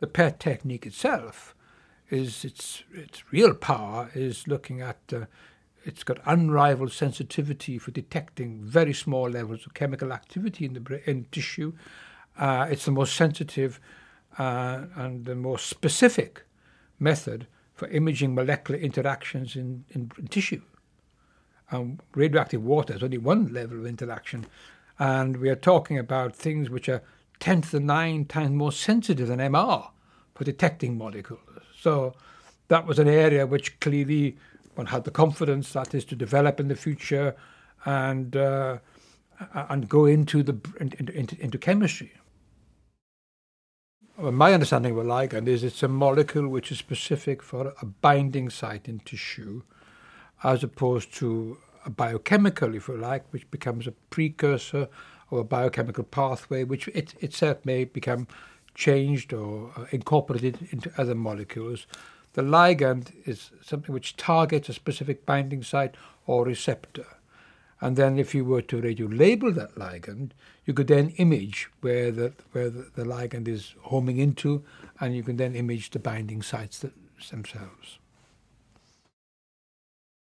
The PET technique itself is its real power is looking at it's got unrivaled sensitivity for detecting very small levels of chemical activity in tissue. It's the most sensitive and the most specific method for imaging molecular interactions in tissue. Radioactive water is only one level of interaction, and we are talking about things which are 10 to the 9 times more sensitive than MR for detecting molecules. So that was an area which clearly one had the confidence that is to develop in the future and go into chemistry. Well, my understanding of a ligand is it's a molecule which is specific for a binding site in tissue, as opposed to a biochemical, if you like, which becomes a precursor or a biochemical pathway, which itself may become changed or incorporated into other molecules. The ligand is something which targets a specific binding site or receptor. And then if you were to radiolabel that ligand, you could then image where the ligand is homing into, and you can then image the binding sites themselves.